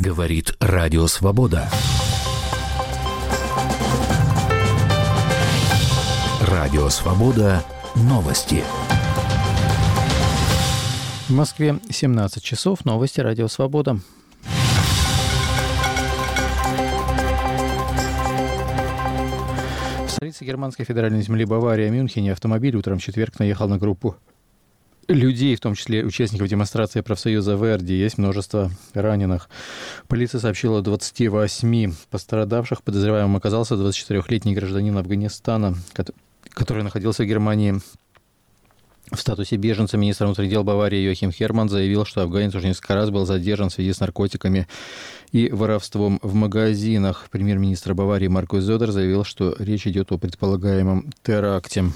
Говорит Радио Свобода. Радио Свобода. Новости. В Москве 17 часов. Новости Радио Свобода. В столице германской федеральной земли Бавария, Мюнхене, автомобиль утром в четверг наехал на группу людей, в том числе участников демонстрации профсоюза Верди. Есть множество раненых. Полиция сообщила о 28 пострадавших. Подозреваемым оказался 24-летний гражданин Афганистана, который находился в Германии в статусе беженца. Министр внутренних дел Баварии Йохим Херман заявил, что афганец уже несколько раз был задержан в связи с наркотиками и воровством в магазинах. Премьер-министр Баварии Маркус Зёдер заявил, что речь идет о предполагаемом теракте.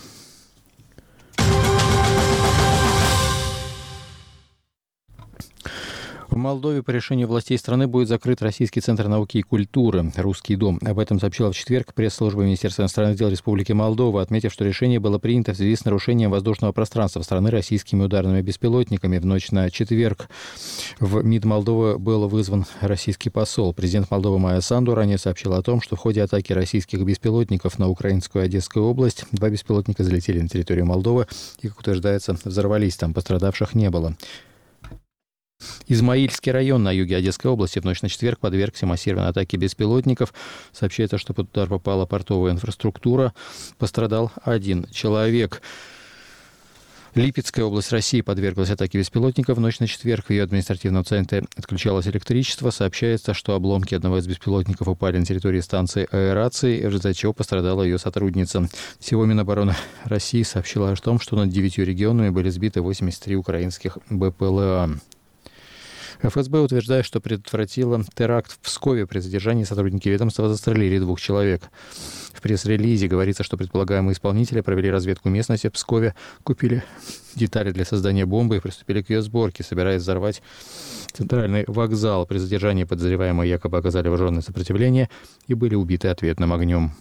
В Молдове по решению властей страны будет закрыт Российский центр науки и культуры «Русский дом». Об этом сообщила в четверг пресс-служба Министерства иностранных дел Республики Молдова, отметив, что решение было принято в связи с нарушением воздушного пространства страны российскими ударными беспилотниками. В ночь на четверг в МИД Молдовы был вызван российский посол. Президент Молдовы Майя Санду ранее сообщила о том, что в ходе атаки российских беспилотников на украинскую Одесскую область 2 беспилотника залетели на территорию Молдовы и, как утверждается, взорвались. Там пострадавших не было. Измаильский район на юге Одесской области в ночь на четверг подвергся массированной атаке беспилотников. Сообщается, что под удар попала портовая инфраструктура. Пострадал 1 человек. Липецкая область России подверглась атаке беспилотников. В ночь на четверг в ее административном центре отключалось электричество. Сообщается, что обломки одного из беспилотников упали на территории станции аэрации, в результате чего пострадала ее сотрудница. Всего Минобороны России сообщила о том, что над 9 регионами были сбиты 83 украинских БПЛА. ФСБ утверждает, что предотвратила теракт в Пскове. При задержании сотрудники ведомства застрелили 2 человек. В пресс-релизе говорится, что предполагаемые исполнители провели разведку местности в Пскове, купили детали для создания бомбы и приступили к ее сборке, собираясь взорвать центральный вокзал. При задержании подозреваемые якобы оказали вооруженное сопротивление и были убиты ответным огнем.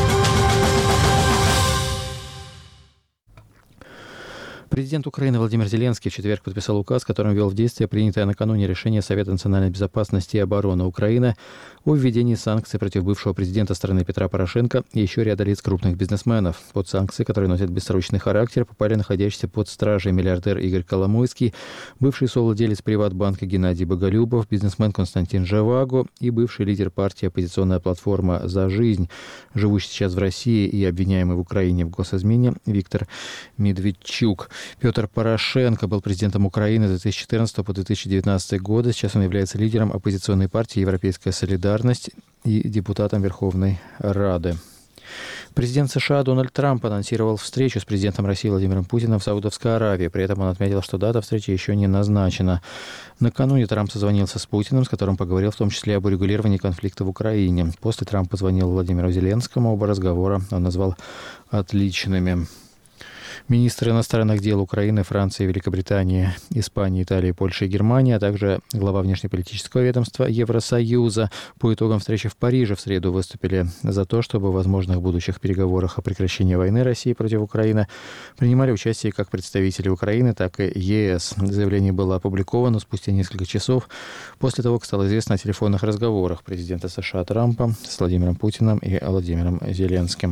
Президент Украины Владимир Зеленский в четверг подписал указ, которым ввел в действие принятое накануне решение Совета национальной безопасности и обороны Украины о введении санкций против бывшего президента страны Петра Порошенко и еще ряда лиц крупных бизнесменов. Под санкции, которые носят бессрочный характер, попали находящийся под стражей миллиардер Игорь Коломойский, бывший совладелец Приватбанка Геннадий Боголюбов, бизнесмен Константин Живаго и бывший лидер партии «Оппозиционная платформа за жизнь», живущий сейчас в России и обвиняемый в Украине в госизмене Виктор Медведчук. Петр Порошенко был президентом Украины с 2014 по 2019 годы. Сейчас он является лидером оппозиционной партии «Европейская солидарность» и депутатом Верховной Рады. Президент США Дональд Трамп анонсировал встречу с президентом России Владимиром Путиным в Саудовской Аравии. При этом он отметил, что дата встречи еще не назначена. Накануне Трамп созвонился с Путиным, с которым поговорил в том числе об урегулировании конфликта в Украине. После Трамп позвонил Владимиру Зеленскому. Оба разговора он назвал отличными. Министры иностранных дел Украины, Франции, Великобритании, Испании, Италии, Польши и Германии, а также глава внешнеполитического ведомства Евросоюза по итогам встречи в Париже в среду выступили за то, чтобы в возможных будущих переговорах о прекращении войны России против Украины принимали участие как представители Украины, так и ЕС. Заявление было опубликовано спустя несколько часов после того, как стало известно о телефонных разговорах президента США Трампа с Владимиром Путиным и Владимиром Зеленским.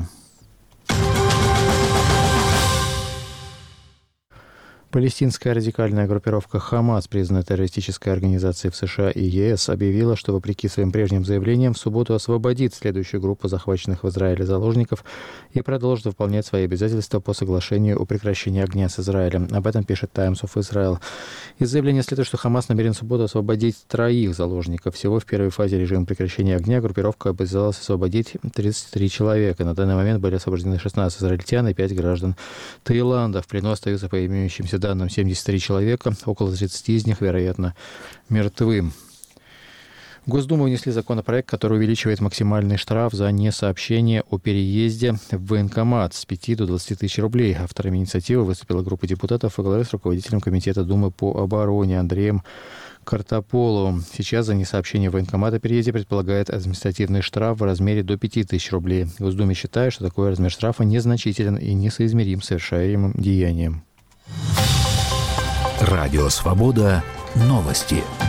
Палестинская радикальная группировка «Хамас», признанная террористической организацией в США и ЕС, объявила, что, вопреки своим прежним заявлениям, в субботу освободит следующую группу захваченных в Израиле заложников и продолжит выполнять свои обязательства по соглашению о прекращении огня с Израилем. Об этом пишет Times of Israel. Из заявления следует, что «Хамас» намерен в субботу освободить 3 заложников. Всего в первой фазе режима прекращения огня группировка обязалась освободить 33 человека. На данный момент были освобождены 16 израильтян и 5 граждан Таиланда. В плену остаются по имеющимся данным 73 человека, около 30 из них, вероятно, мертвы. В Госдуму внесли законопроект, который увеличивает максимальный штраф за несообщение о переезде в военкомат с 5 до 20 тысяч рублей. Авторами инициативы выступила группа депутатов во главе с руководителем Комитета Думы по обороне Андреем Картополовым. Сейчас за несообщение в военкомат о переезде предполагает административный штраф в размере до 5 тысяч рублей. В Госдуме считают, что такой размер штрафа незначителен и несоизмерим с совершаемым деянием. Радио Свобода. Новости.